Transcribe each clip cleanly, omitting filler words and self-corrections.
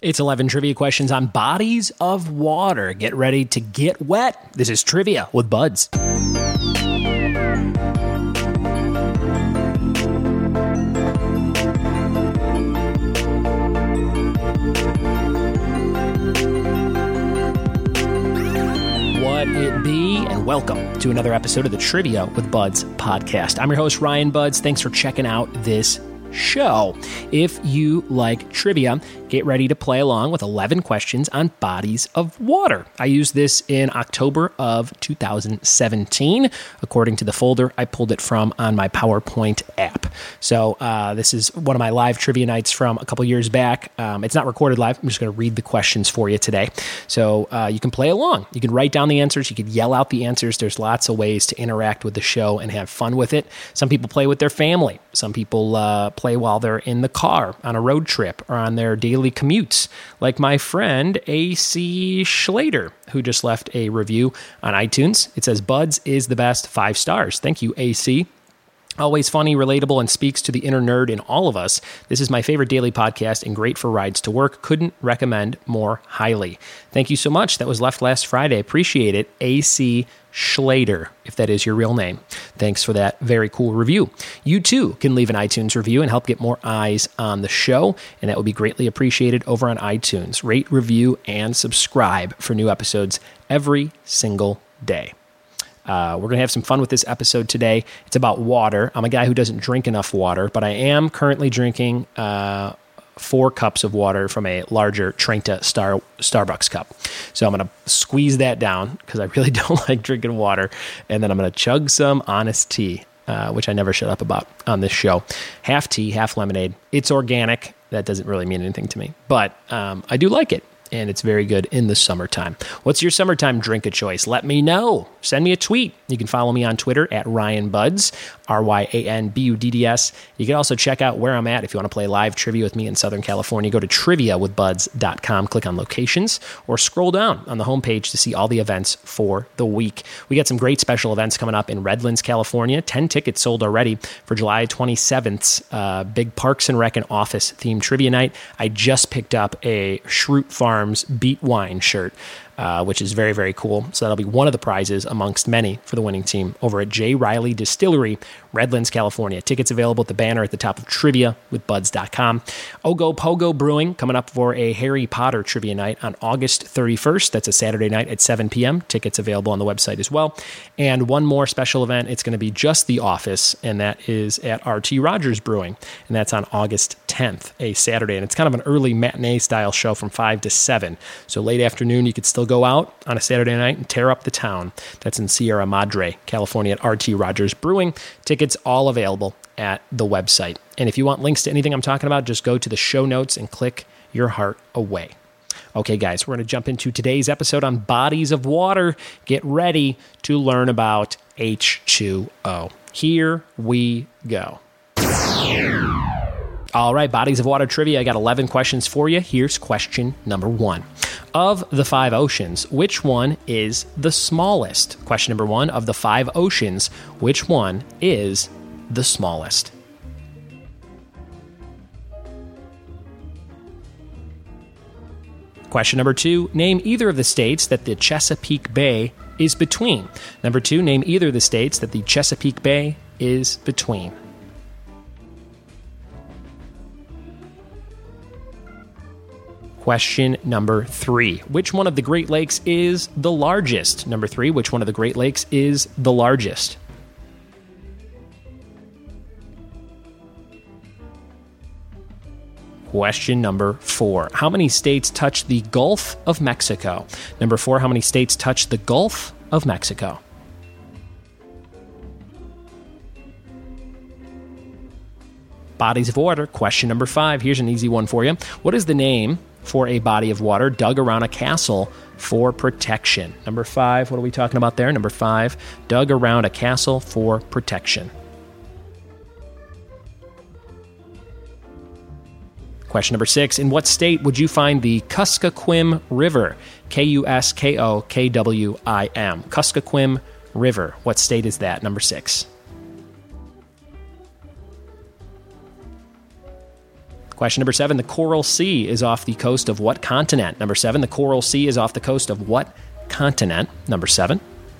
It's 11 trivia questions on bodies of water. Get ready to get wet. This is Trivia with Buds. What it be, and welcome to another episode of the Trivia with Buds podcast. I'm your host, Ryan Buds. Thanks for checking out this show. If you like trivia, get ready to play along with 11 questions on bodies of water. I used this in October of 2017, according to the folder I pulled it from on my PowerPoint app. So this is one of my live trivia nights from a couple years back. It's not recorded live. I'm just going to read the questions for you today. So you can play along. You can write down the answers. You can yell out the answers. There's lots of ways to interact with the show and have fun with it. Some people play with their family. Some people play while they're in the car on a road trip or on their daily commutes, like my friend AC Schlater, who just left a review on iTunes. It says, Buds is the best, 5 stars. Thank you, AC. Always funny, relatable, and speaks to the inner nerd in all of us. This is my favorite daily podcast and great for rides to work. Couldn't recommend more highly. Thank you so much. That was left last Friday. Appreciate it. AC Schlater, if that is your real name. Thanks for that very cool review. You too can leave an iTunes review and help get more eyes on the show, and that would be greatly appreciated over on iTunes. Rate, review, and subscribe for new episodes every single day. We're going to have some fun with this episode today. It's about water. I'm a guy who doesn't drink enough water, but I am currently drinking 4 cups of water from a larger Trenta Starbucks cup. So I'm going to squeeze that down because I really don't like drinking water. And then I'm going to chug some Honest Tea, which I never shut up about on this show. Half tea, half lemonade. It's organic. That doesn't really mean anything to me, but I do like it. And it's very good in the summertime. What's your summertime drink of choice? Let me know. Send me a tweet. You can follow me on Twitter at RyanBuds, RyanBudds. You can also check out where I'm at if you want to play live trivia with me in Southern California. Go to triviawithbuds.com, click on locations, or scroll down on the homepage to see all the events for the week. We got some great special events coming up in Redlands, California. 10 tickets sold already for July 27th's big Parks and Rec and Office themed trivia night. I just picked up a Schrute Farms Beat Wine shirt, which is very, very cool. So that'll be one of the prizes amongst many for the winning team over at J. Riley Distillery, Redlands, California. Tickets available at the banner at the top of triviawithbuds.com. Ogopogo Brewing coming up for a Harry Potter trivia night on August 31st. That's a Saturday night at 7 p.m. Tickets available on the website as well. And one more special event. It's going to be just The Office, and that is at R.T. Rogers Brewing. And that's on August 10th, a Saturday. And it's kind of an early matinee style show from 5 to 7. So late afternoon, you could still go out on a Saturday night and tear up the town. That's in Sierra Madre, California at R.T. Rogers Brewing. Tickets all available at the website. And if you want links to anything I'm talking about, just go to the show notes and click your heart away. Okay, guys, we're going to jump into today's episode on bodies of water. Get ready to learn about H2O. Here we go. All right, bodies of water trivia. I got 11 questions for you. Here's question number 1. Of the 5 oceans, which one is the smallest? Question number 1. Of the 5 oceans, which one is the smallest? Question number 2. Name either of the states that the Chesapeake Bay is between. Number 2. Name either of the states that the Chesapeake Bay is between. Question number 3. Which one of the Great Lakes is the largest? Number 3. Which one of the Great Lakes is the largest? Question number 4. How many states touch the Gulf of Mexico? Number 4. How many states touch the Gulf of Mexico? Bodies of water. Question number 5. Here's an easy one for you. What is the name for a body of water dug around a castle for protection? Number 5, what are we talking about there? Number 5, dug around a castle for protection. Question number 6, in what state would you find the Kuskokwim River? Kuskokwim. Kuskokwim River. What state is that? Number 6. Question number 7, the Coral Sea is off the coast of what continent? Number 7, the Coral Sea is off the coast of what continent? Number 7.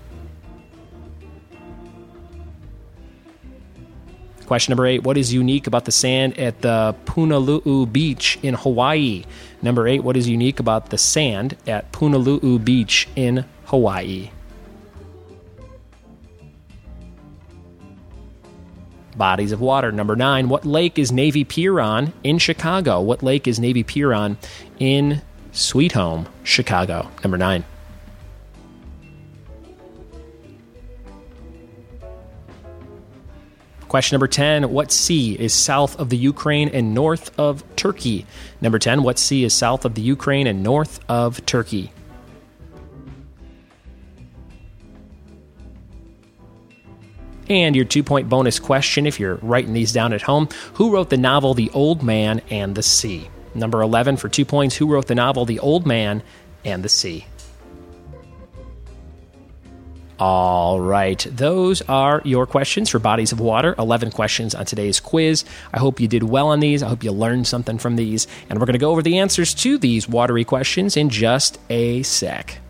Question number 8, what is unique about the sand at the Punalu'u Beach in Hawaii? Number 8, what is unique about the sand at Punalu'u Beach in Hawaii? Bodies of water. Number 9, what lake is Navy Pier on in Chicago? What lake is Navy Pier on in Sweet Home, Chicago? Number 9. Question number 10, what sea is south of the Ukraine and north of Turkey? Number 10, what sea is south of the Ukraine and north of Turkey? And your 2-point bonus question, if you're writing these down at home, who wrote the novel The Old Man and the Sea? Number 11 for 2 points, who wrote the novel The Old Man and the Sea? All right, those are your questions for Bodies of Water. 11 questions on today's quiz. I hope you did well on these. I hope you learned something from these. And we're going to go over the answers to these watery questions in just a sec.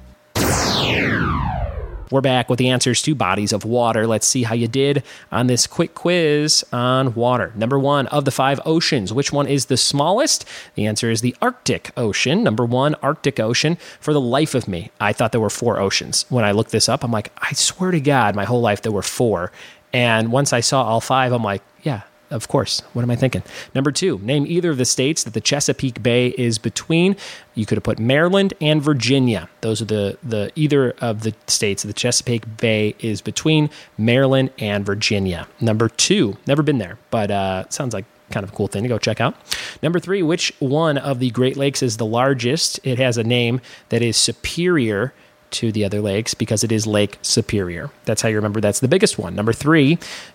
We're back with the answers to Bodies of Water. Let's see how you did on this quick quiz on water. Number 1, of the 5 oceans, which one is the smallest? The answer is the Arctic Ocean. Number 1, Arctic Ocean. For the life of me, I thought there were 4 oceans. When I looked this up, I'm like, I swear to God, my whole life there were 4. And once I saw all 5, I'm like, yeah, of course. What am I thinking? Number 2, name either of the states that the Chesapeake Bay is between. You could have put Maryland and Virginia. Those are the either of the states that the Chesapeake Bay is between, Maryland and Virginia. Number 2, never been there, but sounds like kind of a cool thing to go check out. Number 3, which one of the Great Lakes is the largest? It has a name that is superior to the other lakes because it is Lake Superior. That's how you remember that's the biggest one. Number three,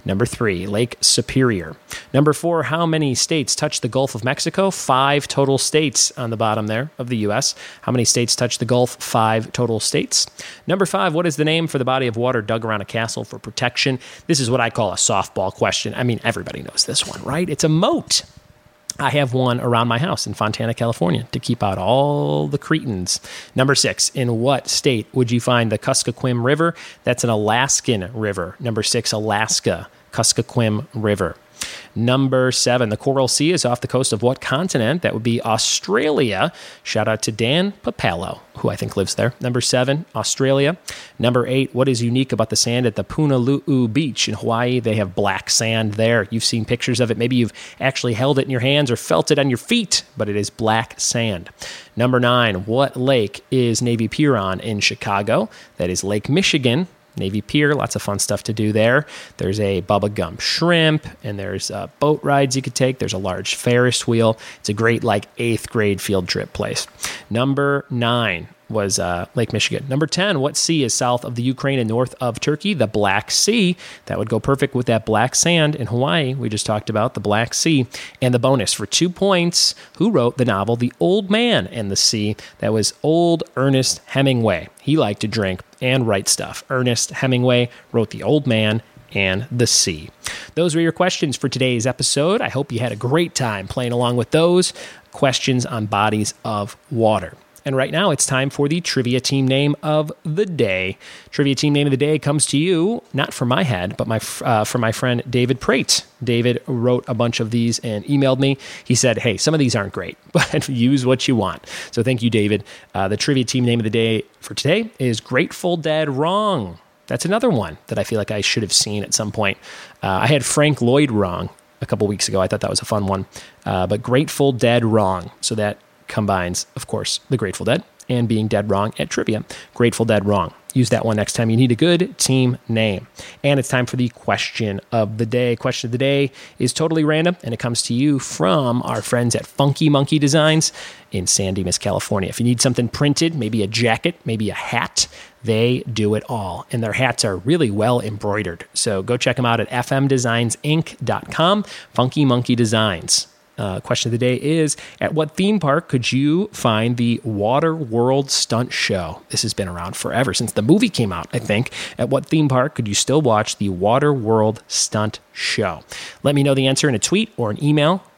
Lake Superior. Number 4, how many states touch the Gulf of Mexico? 5 total states on the bottom there of the U.S. How many states touch the Gulf? 5 total states. Number 5, what is the name for the body of water dug around a castle for protection? This is what I call a softball question. I mean, everybody knows this one, right? It's a moat. I have one around my house in Fontana, California, to keep out all the cretins. Number 6, in what state would you find the Kuskokwim River? That's an Alaskan river. Number 6, Alaska, Kuskokwim River. Number 7, the Coral Sea is off the coast of what continent? That would be Australia. Shout out to Dan Papalo, who I think lives there. Number 7, Australia. Number 8, what is unique about the sand at the Punalu'u Beach in Hawaii? They have black sand there. You've seen pictures of it. Maybe you've actually held it in your hands or felt it on your feet, but it is black sand. Number 9, what lake is Navy Pier on in Chicago? That is Lake Michigan. Navy Pier, lots of fun stuff to do there. There's a Bubba Gump shrimp, and there's boat rides you could take. There's a large Ferris wheel. It's a great, 8th grade field trip place. Number 9 was Lake Michigan. Number 10, what sea is south of the Ukraine and north of Turkey? The Black Sea. That would go perfect with that black sand in Hawaii. We just talked about the Black Sea. And the bonus for 2 points, who wrote the novel The Old Man and the Sea? That was old Ernest Hemingway. He liked to drink and write stuff. Ernest Hemingway wrote The Old Man and the Sea. Those were your questions for today's episode. I hope you had a great time playing along with those questions on bodies of water. And right now, it's time for the Trivia Team Name of the Day. Trivia Team Name of the Day comes to you, not from my head, but from my friend David Prate. David wrote a bunch of these and emailed me. He said, hey, some of these aren't great, but use what you want. So thank you, David. The Trivia Team Name of the Day for today is Grateful Dead Wrong. That's another one that I feel like I should have seen at some point. I had Frank Lloyd Wrong a couple weeks ago. I thought that was a fun one. But Grateful Dead Wrong. So that combines, of course, the Grateful Dead and being dead wrong at trivia. Grateful Dead Wrong. Use that one next time you need a good team name. And it's time for the question of the day. Question of the day is totally random, and it comes to you from our friends at Funky Monkey Designs in San Dimas, California. If you need something printed, maybe a jacket, maybe a hat, they do it all. And their hats are really well embroidered. So go check them out at fmdesignsinc.com. Funky Monkey Designs. Question of the day is, at what theme park could you find the Water World Stunt Show? This has been around forever, since the movie came out, I think. At what theme park could you still watch the Water World Stunt Show? Let me know the answer in a tweet or an email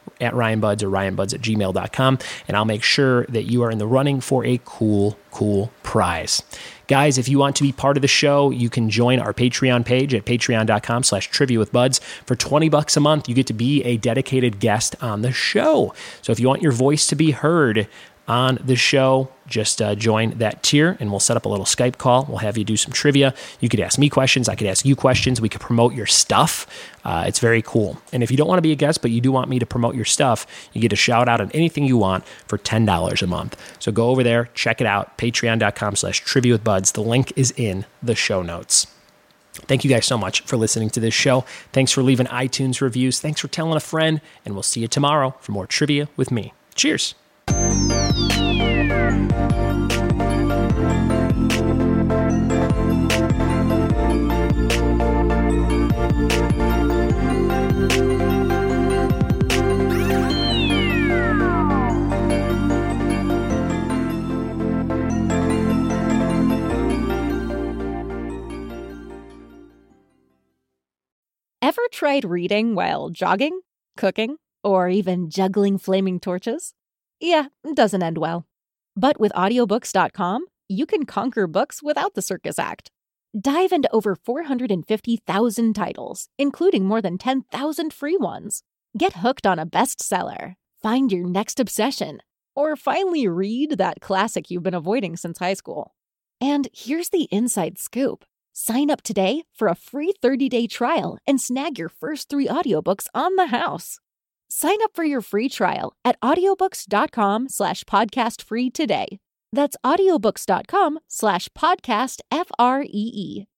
at RyanBuds or ryanbuds@gmail.com, and I'll make sure that you are in the running for a cool prize. Guys, if you want to be part of the show, you can join our Patreon page at patreon.com/triviawithbuds. For $20 a month, you get to be a dedicated guest on the show. So if you want your voice to be heard on the show, just join that tier and we'll set up a little Skype call. We'll have you do some trivia. You could ask me questions. I could ask you questions. We could promote your stuff. It's very cool. And if you don't want to be a guest, but you do want me to promote your stuff, you get a shout out on anything you want for $10 a month. So go over there, check it out, patreon.com/triviawithbuds. The link is in the show notes. Thank you guys so much for listening to this show. Thanks for leaving iTunes reviews. Thanks for telling a friend, and we'll see you tomorrow for more trivia with me. Cheers. Ever tried reading while jogging, cooking, or even juggling flaming torches? Yeah, it doesn't end well. But with audiobooks.com, you can conquer books without the circus act. Dive into over 450,000 titles, including more than 10,000 free ones. Get hooked on a bestseller, find your next obsession, or finally read that classic you've been avoiding since high school. And here's the inside scoop. Sign up today for a free 30-day trial and snag your first 3 audiobooks on the house. Sign up for your free trial at audiobooks.com/podcastfree today. That's audiobooks.com/podcastfree.